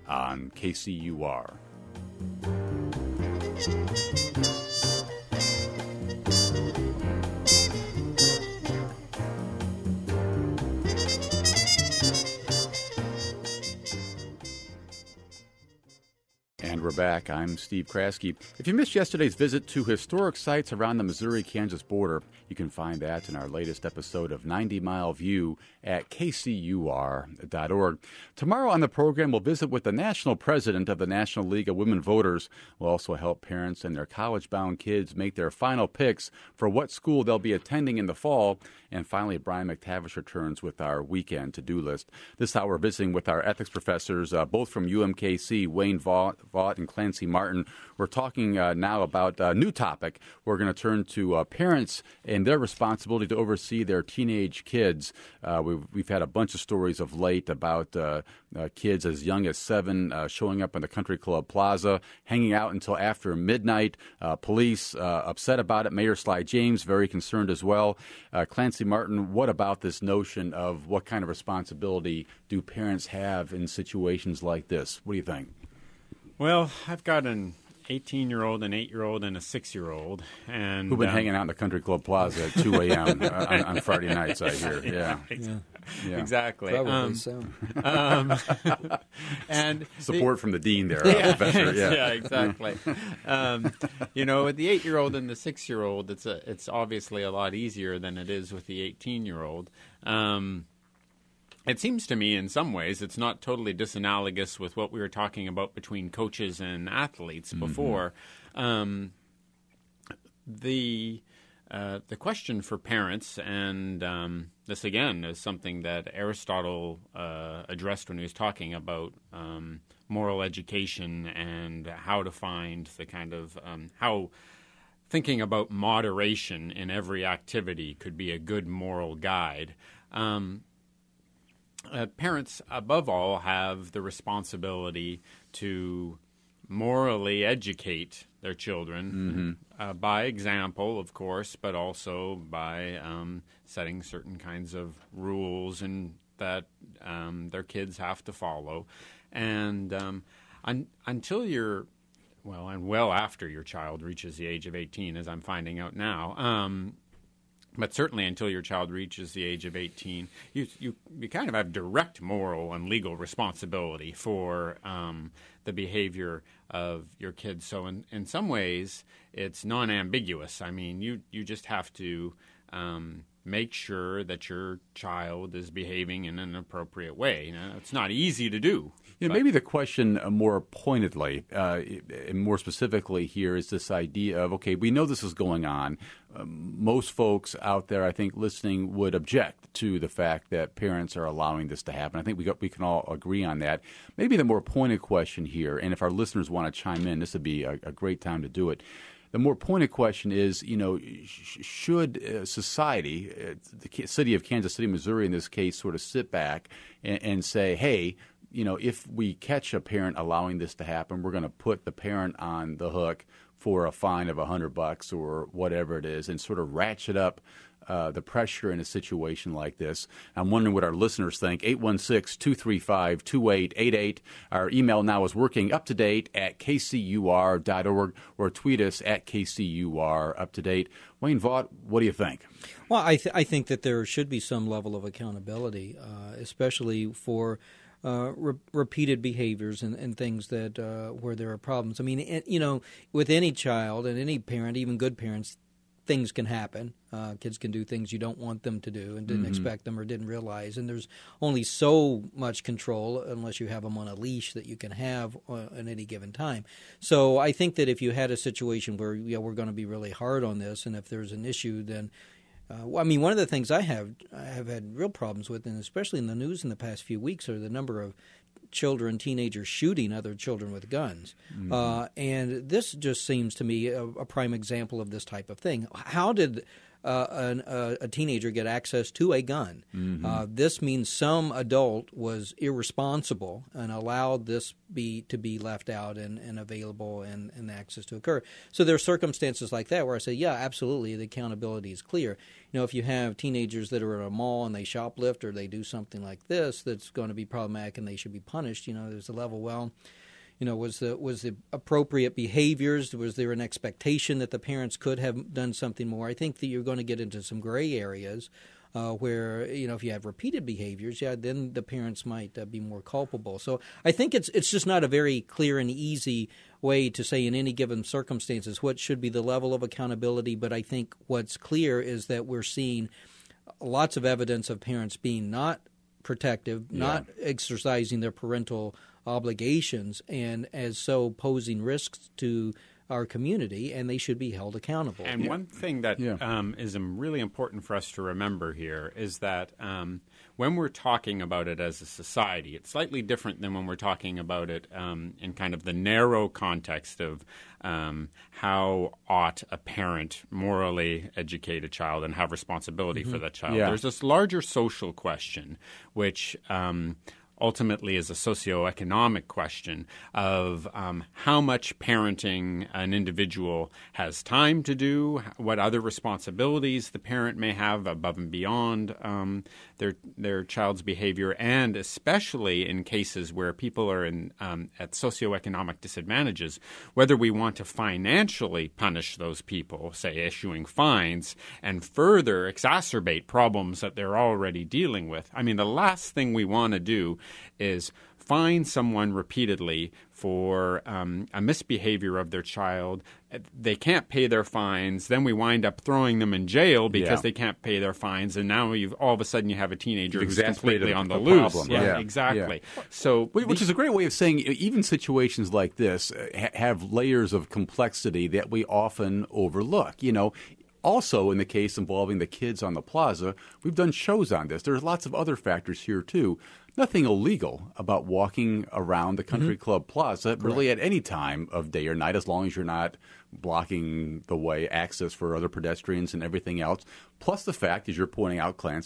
on K C U R. And we're back. I'm Steve Kraske. If you missed yesterday's visit to historic sites around the Missouri-Kansas border, you can find that in our latest episode of ninety mile View at K C U R dot org. Tomorrow on the program, we'll visit with the national president of the National League of Women Voters. We'll also help parents and their college-bound kids make their final picks for what school they'll be attending in the fall. And finally, Brian McTavish returns with our weekend to-do list. This hour, we're visiting with our ethics professors, uh, both from U M K C, Wayne Vaught, Vaught and Clancy Martin. We're talking uh, now about a new topic. We're going to turn to uh, parents and their responsibility to oversee their teenage kids. Uh, we've, we've had a bunch of stories of late about uh, uh, kids as young as seven uh, showing up in the Country Club Plaza, hanging out until after midnight. Uh, police uh, upset about it. Mayor Sly James very concerned as well. Uh, Clancy Martin, what about this notion of what kind of responsibility do parents have in situations like this? What do you think? Well, I've got an eighteen-year-old, an eight-year-old, and a six-year-old. And who've been um, hanging out in the Country Club Plaza at two a.m. on, on Friday nights, I hear. Yeah. Yeah. Yeah. Exactly. Probably Um, so. um, and Support the, from the dean there, uh, yeah, Professor. Yeah, yeah, exactly. um, you know, with the eight-year-old and the six-year-old, it's a, it's obviously a lot easier than it is with the eighteen-year-old. Um, It seems to me in some ways it's not totally disanalogous with what we were talking about between coaches and athletes Mm-hmm. before. Um, the uh, the question for parents, and um, this again is something that Aristotle uh, addressed when he was talking about um, moral education and how to find the kind of um, how thinking about moderation in every activity could be a good moral guide. Um, Uh, parents, above all, have the responsibility to morally educate their children Mm-hmm. uh, by example, of course, but also by um, setting certain kinds of rules and that um, their kids have to follow. And um, un- until you're well, and well after your child reaches the age of eighteen, as I'm finding out now. Um, but certainly until your child reaches the age of eighteen, you you, you kind of have direct moral and legal responsibility for um, the behavior of your kids. So in, in some ways, it's non-ambiguous. I mean, you, you just have to um, make sure that your child is behaving in an appropriate way. You know, it's not easy to do. You know, maybe the question uh, more pointedly, uh, and more specifically here, is this idea of, okay, we know this is going on. Um, most folks out there, I think, listening would object to the fact that parents are allowing this to happen. I think we got, we can all agree on that. Maybe the more pointed question here, and if our listeners want to chime in, this would be a, a great time to do it. The more pointed question is, you know, sh- should uh, society, uh, the city of Kansas City, Missouri in this case, sort of sit back and, and say, hey, you know, if we catch a parent allowing this to happen, we're going to put the parent on the hook for a fine of a hundred bucks or whatever it is, and sort of ratchet up uh, the pressure in a situation like this. I'm wondering what our listeners think. eight one six, two three five, two eight eight eight. Our email now is working up to date at k c u r dot org, or tweet us at K C U R up to date. Wayne Vaught, what do you think? Well, I, th- I think that there should be some level of accountability, uh, especially for Uh, re- repeated behaviors and, and things that uh, where there are problems. I mean, it, you know, with any child and any parent, even good parents, things can happen. Uh, kids can do things you don't want them to do and didn't mm-hmm. expect them or didn't realize. And there's only so much control, unless you have them on a leash, that you can have uh, at any given time. So I think that if you had a situation where, you know, we're going to be really hard on this, and if there's an issue, then Uh, well, I mean, one of the things I have I have had real problems with, and especially in the news in the past few weeks, are the number of children, teenagers shooting other children with guns. Mm-hmm. Uh, and this just seems to me a, a prime example of this type of thing. How did uh, an, uh, a teenager get access to a gun? Mm-hmm. Uh, this means some adult was irresponsible and allowed this be to be left out and, and available and, and access to occur. So there are circumstances like that where I say, yeah, absolutely, the accountability is clear. You know, if you have teenagers that are at a mall and they shoplift or they do something like this that's going to be problematic and they should be punished, you know, there's a level, well, you know, was the was the appropriate behaviors? Was there an expectation that the parents could have done something more? I think that you're going to get into some gray areas uh, where, you know, if you have repeated behaviors, yeah, then the parents might uh, be more culpable. So I think it's it's just not a very clear and easy way to say in any given circumstances what should be the level of accountability. But I think what's clear is that we're seeing lots of evidence of parents being not protective, yeah. not exercising their parental obligations, and as so posing risks to our community, and they should be held accountable. And yeah. one thing that yeah. um, is um, really important for us to remember here is that um, when we're talking about it as a society, it's slightly different than when we're talking about it um, in kind of the narrow context of um, how ought a parent morally educate a child and have responsibility mm-hmm. for that child. Yeah. There's this larger social question, which um, ultimately is a socioeconomic question of um, how much parenting an individual has time to do, what other responsibilities the parent may have above and beyond um, their their child's behavior, and especially in cases where people are in um, at socioeconomic disadvantages, whether we want to financially punish those people, say issuing fines, and further exacerbate problems that they're already dealing with. I mean, the last thing we want to do is fine someone repeatedly for um, a misbehavior of their child. They can't pay their fines. Then we wind up throwing them in jail because yeah. they can't pay their fines. And now you've all of a sudden you have a teenager You've who's completely on the, the loose. problem. Yeah, yeah. exactly. Yeah. So, Which is a great way of saying even situations like this ha- have layers of complexity that we often overlook. You know, also, in the case involving the kids on the plaza, we've done shows on this. There's lots of other factors here, too. Nothing illegal about walking around the country mm-hmm. club plaza Correct. Really at any time of day or night, as long as you're not blocking the way, access for other pedestrians and everything else. Plus the fact, as you're pointing out, Clancy,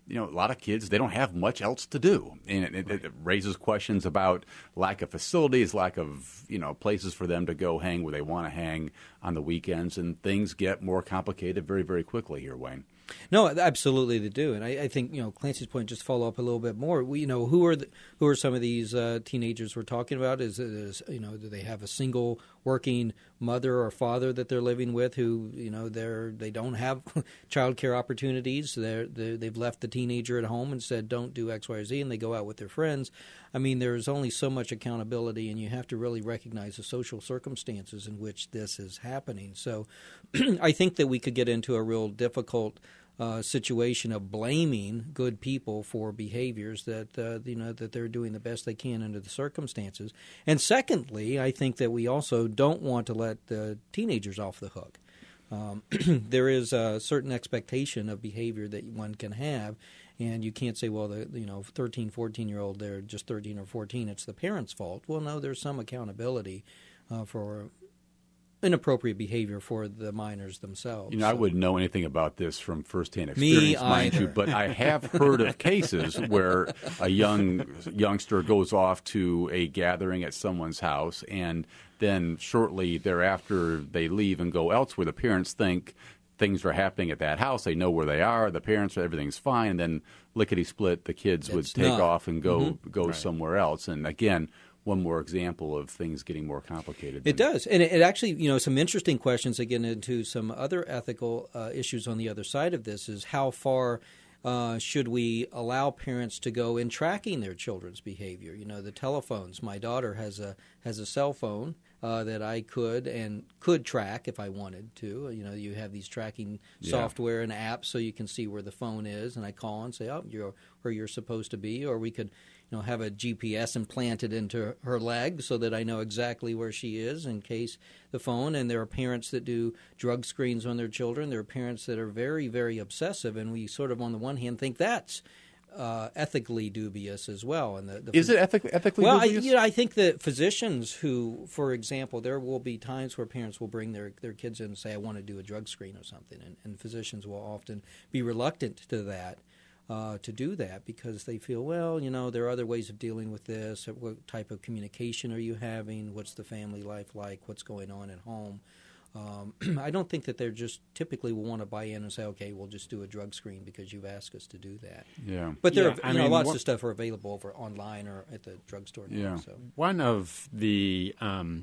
you know, a lot of kids, they don't have much else to do. And it, it, it raises questions about lack of facilities, lack of, you know, places for them to go hang where they want to hang on the weekends. And things get more complicated very, very quickly here, Wayne. No, absolutely they do, and I, I think you know Clancy's point. Just to follow up a little bit more. We, you know, who are the, who are some of these uh, teenagers we're talking about? Is, is you know, do they have a single working mother or father that they're living with who you know they're they don't have child care opportunities? They're, they're they've left the teenager at home and said don't do X, Y, or Z, and they go out with their friends. I mean, there's only so much accountability, and you have to really recognize the social circumstances in which this is happening. So, I think that we could get into a real difficult Uh, situation of blaming good people for behaviors that uh, you know that they're doing the best they can under the circumstances. And secondly, I think that we also don't want to let the teenagers off the hook. Um, there is a certain expectation of behavior that one can have, and you can't say, well, the you know thirteen, fourteen-year-old, they're just thirteen or fourteen, it's the parents' fault. Well, no, there's some accountability uh, for inappropriate behavior for the minors themselves. You know, so. I wouldn't know anything about this from firsthand experience, Me mind either. you, but I have heard of cases where a young youngster goes off to a gathering at someone's house, and then shortly thereafter they leave and go elsewhere. The parents think things are happening at that house. They know where they are. The parents, everything's fine. And then lickety-split, the kids It's would take not. off and go Mm-hmm. go Right. somewhere else. And again, one more example of things getting more complicated. It does. And it, it actually, you know, some interesting questions that get into some other ethical uh, issues on the other side of this is how far uh, should we allow parents to go in tracking their children's behavior? You know, the telephones. My daughter has a has a cell phone uh, that I could and could track if I wanted to. You know, you have these tracking Yeah. software and apps so you can see where the phone is, and I call and say, oh, you're where you're supposed to be, or we could you know, have a G P S implanted into her leg so that I know exactly where she is in case the phone. And there are parents that do drug screens on their children. There are parents that are very, very obsessive, and we sort of, on the one hand, think that's uh, ethically dubious as well. And the, the Is it ethic- ethically well, dubious? I, you know, I think that physicians who, for example, there will be times where parents will bring their, their kids in and say, I want to do a drug screen or something, and, and physicians will often be reluctant to that. Uh, to do that because they feel, well, you know, there are other ways of dealing with this. What type of communication are you having? What's the family life like? What's going on at home? Um, I don't think that they're just typically will want to buy in and say, okay, we'll just do a drug screen because you've asked us to do that. Yeah. But there, Yeah, are, I you know, mean, lots what- of stuff are available over online or at the drugstore now. Yeah. So. One of the um,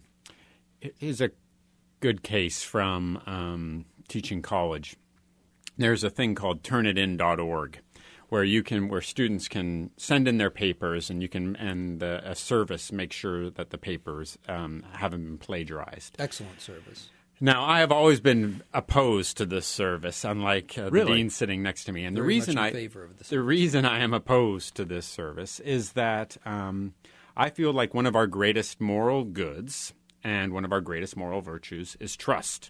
is a good case from um, teaching college. There's a thing called turn it in dot org. Where you can, where students can send in their papers, and you can, and the, a service makes sure that the papers um, haven't been plagiarized. Excellent service. Now, I have always been opposed to this service, unlike uh, the Really? dean sitting next to me. And Very the reason much in I, favor of the the reason I am opposed to this service is that um, I feel like one of our greatest moral goods and one of our greatest moral virtues is trust.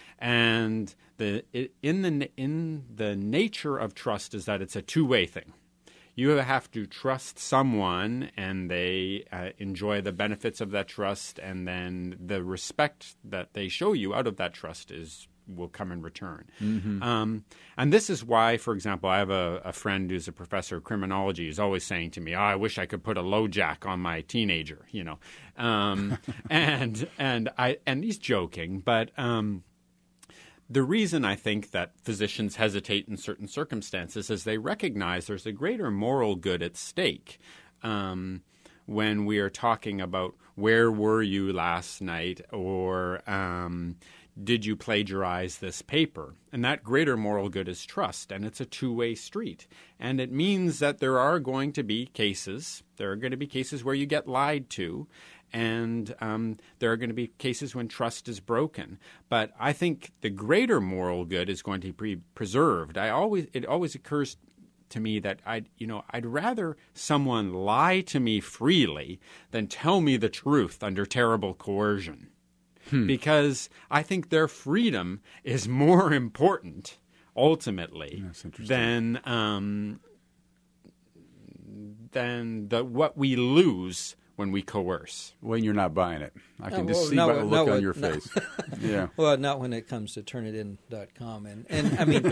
And the it, in the in the nature of trust is that it's a two-way thing. You have to trust someone, and they uh, enjoy the benefits of that trust, and then the respect that they show you out of that trust is will come in return. Mm-hmm. Um, and this is why, for example, I have a, a friend who's a professor of criminology who's always saying to me, oh, I wish I could put a low jack on my teenager, you know. Um, and and I and he's joking, but um, the reason I think that physicians hesitate in certain circumstances is they recognize there's a greater moral good at stake um, when we are talking about where were you last night or um, did you plagiarize this paper? And that greater moral good is trust, and it's a two-way street. And it means that there are going to be cases, there are going to be cases where you get lied to, and um, there are going to be cases when trust is broken. But I think the greater moral good is going to be preserved. I always it always occurs to me that I'd you know I'd rather someone lie to me freely than tell me the truth under terrible coercion, hmm. because I think their freedom is more important ultimately than um, than the what we lose when we coerce. When you're not buying it. I can Oh, just well, see no, by the look no, on your no. face. Yeah. Well, not when it comes to Turnitin dot com, and and I mean,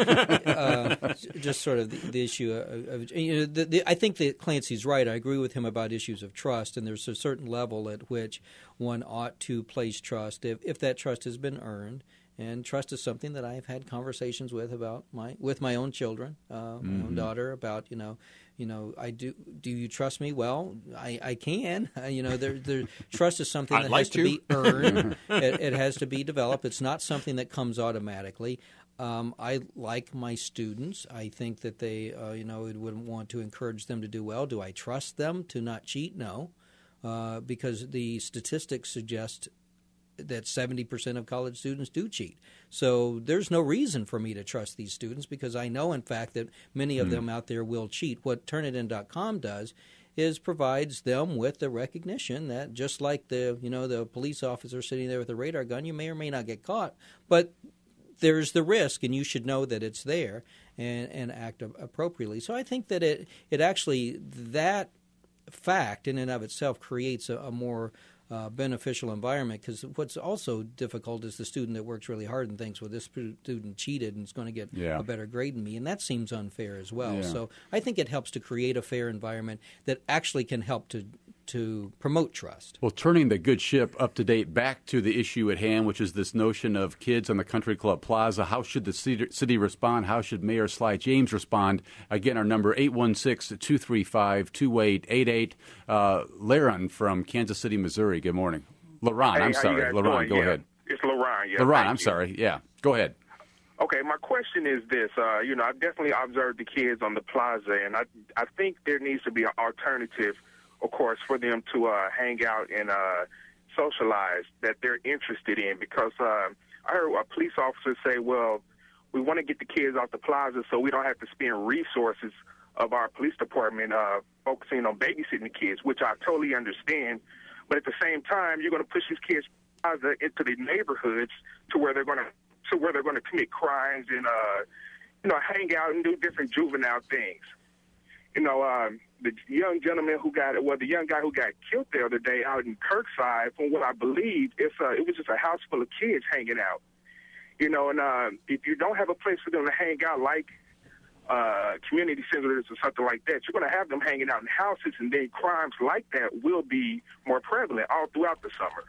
uh, just sort of the, the issue of, of you know, the, the, I think that Clancy's right. I agree with him about issues of trust, and there's a certain level at which one ought to place trust if if that trust has been earned. And trust is something that I've had conversations with about my with my own children, uh, my Mm-hmm. own daughter, about you know, you know, I do. Do you trust me? Well, I, I can. Uh, you know, there, there trust is something I'd that like has to, to. be earned. it, it has to be developed. It's not something that comes automatically. Um, I like my students. I think that they, uh, you know, would want to encourage them to do well. Do I trust them to not cheat? No, uh, because the statistics suggest that seventy percent of college students do cheat. So there's no reason for me to trust these students because I know, in fact, that many of mm. them out there will cheat. What Turnitin dot com does is provides them with the recognition that just like the, you know, the police officer sitting there with a radar gun, you may or may not get caught, but there's the risk, and you should know that it's there and, and act appropriately. So I think that it, it actually, that fact in and of itself creates a, a more Uh, beneficial environment, because what's also difficult is the student that works really hard and thinks, well, this student cheated and is going to get yeah. a better grade than me, and that seems unfair as well. Yeah. So I think it helps to create a fair environment that actually can help to to promote trust. Well, turning the good ship up to date back to the issue at hand, which is this notion of kids on the Country Club Plaza. How should the city respond? How should Mayor Sly James respond? Again, our number eight one six, two three five, two eight eight eight. Uh, Laron from Kansas City, Missouri. Good morning. LaRon, hey, I'm sorry. LaRon, go yeah. ahead. It's LaRon, yeah. LaRon, I'm you. sorry. Yeah, go ahead. Okay, my question is this. Uh, you know, I've definitely observed the kids on the plaza, and I I think there needs to be an alternative, of course, for them to uh, hang out and uh, socialize that they're interested in. Because uh, I heard a police officer say, well, we want to get the kids off the plaza so we don't have to spend resources of our police department uh, focusing on babysitting the kids, which I totally understand. But at the same time, you're going to push these kids plaza into the neighborhoods to where they're going to to where they're going to commit crimes and uh, you know, hang out and do different juvenile things. You know, um, the young gentleman who got, well, the young guy who got killed the other day out in Kirkside, from what I believe, it's uh, it was just a house full of kids hanging out. You know, and uh, if you don't have a place for them to hang out, like uh, community centers or something like that, you're going to have them hanging out in houses, and then crimes like that will be more prevalent all throughout the summer.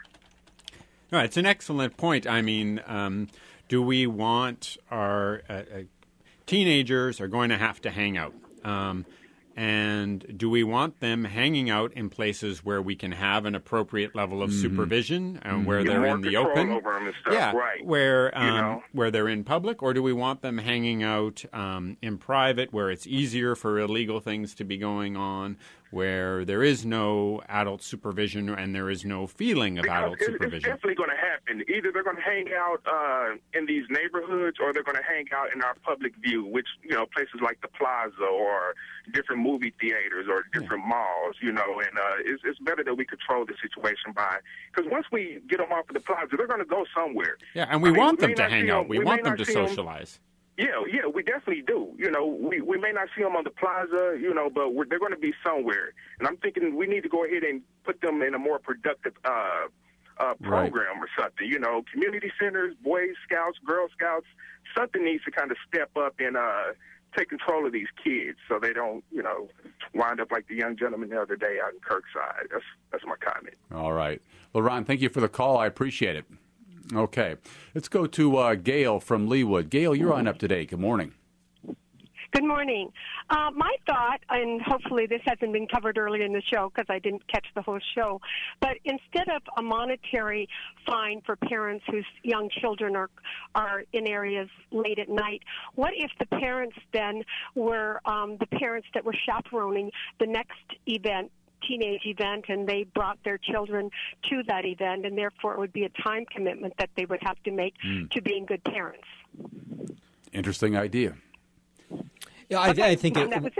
No, it's an excellent point. I mean, um, do we want our uh, uh, teenagers are going to have to hang out? Um, and do we want them hanging out in places where we can have an appropriate level of mm-hmm. supervision and mm-hmm. where Get they're more in the control open? Over them and stuff. Yeah, right. where um, you know? where they're in public, or do we want them hanging out um, in private, where it's easier for illegal things to be going on, where there is no adult supervision and there is no feeling of because adult it's, supervision? It's definitely going to happen. Either they're going to hang out uh, in these neighborhoods, or they're going to hang out in our public view, which, you know, places like the plaza or different movie theaters or different yeah. malls, you know, and uh, it's, it's better that we control the situation by, because once we get them off of the plaza, they're going to go somewhere. Yeah, and we I mean, want we them to hang out. Them, we, we want them to socialize. Them. Yeah, yeah, we definitely do. You know, we, we may not see them on the plaza, you know, but we're, they're going to be somewhere. And I'm thinking we need to go ahead and put them in a more productive uh, uh, program right. or something. You know, community centers, Boy Scouts, Girl Scouts, something needs to kind of step up and uh, take control of these kids so they don't, you know, wind up like the young gentleman the other day out in Kirkside. That's, that's my comment. All right. LaRon, thank you for the call. I appreciate it. Okay. Let's go to uh, Gail from Leawood. Gail, you're on up to date. Good morning. Good morning. Uh, my thought, and hopefully this hasn't been covered earlier in the show because I didn't catch the whole show, but instead of a monetary fine for parents whose young children are are in areas late at night, what if the parents then were um, the parents that were chaperoning the next event, teenage event, and they brought their children to that event, and therefore it would be a time commitment that they would have to make mm. to being good parents. Interesting idea. Yeah, I, okay. I think it, that was it.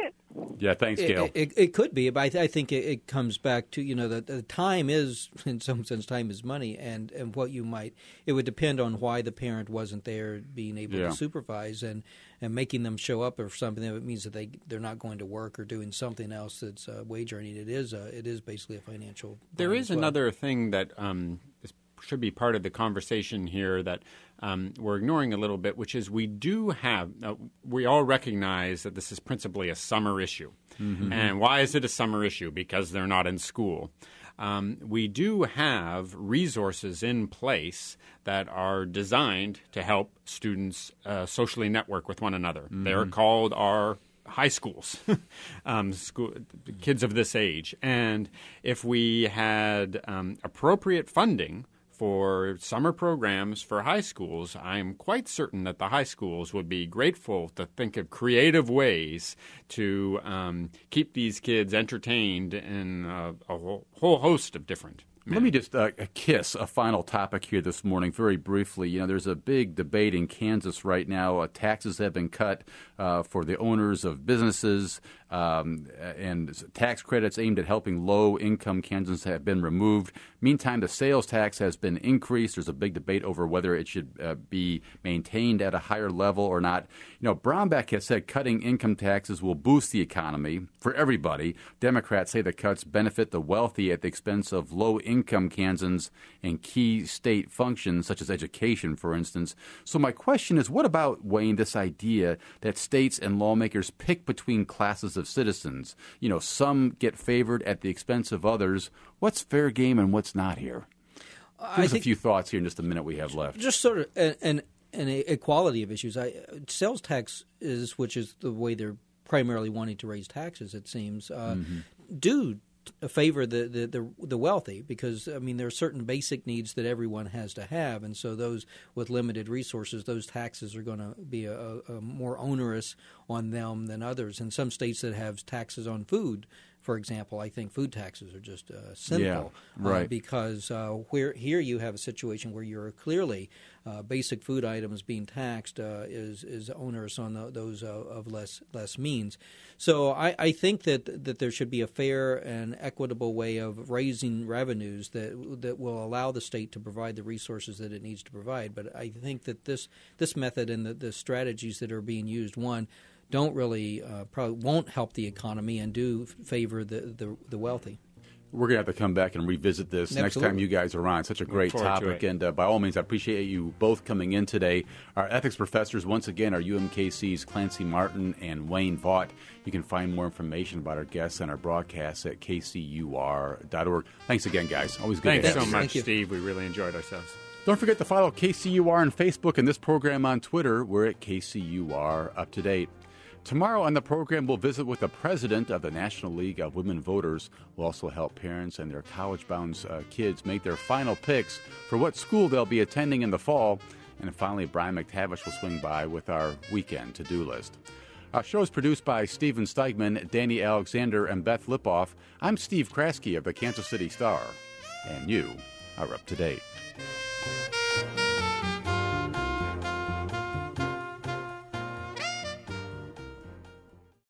Yeah, thanks, Gail. It, it, it could be, but I, th- I think it, it comes back to, you know, that the time is, in some sense, time is money, and, and what you might, it would depend on why the parent wasn't there being able yeah. to supervise, and, and making them show up or something that means that they, they're not going to work or doing something else that's uh, wage earning. It is, a, it is basically a financial. There is well. another thing that um, is, should be part of the conversation here that um, we're ignoring a little bit, which is we do have, uh, we all recognize that this is principally a summer issue. Mm-hmm. And why is it a summer issue? Because they're not in school. Um, we do have resources in place that are designed to help students uh, socially network with one another. Mm-hmm. They're called our high schools, um, school, kids of this age. And if we had um, appropriate funding for summer programs for high schools, I'm quite certain that the high schools would be grateful to think of creative ways to um, keep these kids entertained in a, a whole host of different Let me just uh, kiss a final topic here this morning very briefly. You know, there's a big debate in Kansas right now. Uh, taxes have been cut uh, for the owners of businesses, um, and tax credits aimed at helping low-income Kansans have been removed. Meantime, the sales tax has been increased. There's a big debate over whether it should uh, be maintained at a higher level or not. You know, Brownback has said cutting income taxes will boost the economy for everybody. Democrats say the cuts benefit the wealthy at the expense of low-income income Kansans and key state functions such as education, for instance. So my question is, what about, Wayne, this idea that states and lawmakers pick between classes of citizens? You know, some get favored at the expense of others. What's fair game and what's not here? Give us a few thoughts here in just a minute we have left. Just sort of an, an, an equality of issues. I, sales tax is, which is the way they're primarily wanting to raise taxes, it seems, uh, mm-hmm. do favor the, the, the, the wealthy because, I mean, there are certain basic needs that everyone has to have, and so those with limited resources, those taxes are going to be a, a more onerous on them than others. In some states that have taxes on food, for example, I think food taxes are just uh, sinful, yeah, right. uh, because uh, where here you have a situation where you're clearly uh, basic food items being taxed uh, is is onerous on the, those uh, of less less means. So I, I think that that there should be a fair and equitable way of raising revenues that that will allow the state to provide the resources that it needs to provide. But I think that this this method and the, the strategies that are being used, one, don't really uh, probably won't help the economy and do favor the, the, the wealthy. We're going to have to come back and revisit this Absolutely. next time you guys are on. Such a great topic. And uh, by all means, I appreciate you both coming in today. Our ethics professors, once again, are U M K C's Clancy Martin and Wayne Vaught. You can find more information about our guests and our broadcasts at k c u r dot org. Thanks again, guys. Always good Thanks to have so you. much, Steve. We really enjoyed ourselves. Don't forget to follow K C U R on Facebook and this program on Twitter. We're at K C U R Up to Date. Tomorrow on the program, we'll visit with the president of the National League of Women Voters. We'll also help parents and their college-bound uh, kids make their final picks for what school they'll be attending in the fall. And finally, Brian McTavish will swing by with our weekend to-do list. Our show is produced by Steven Steigman, Danny Alexander, and Beth Lipoff. I'm Steve Kraske of the Kansas City Star, and you are up to date.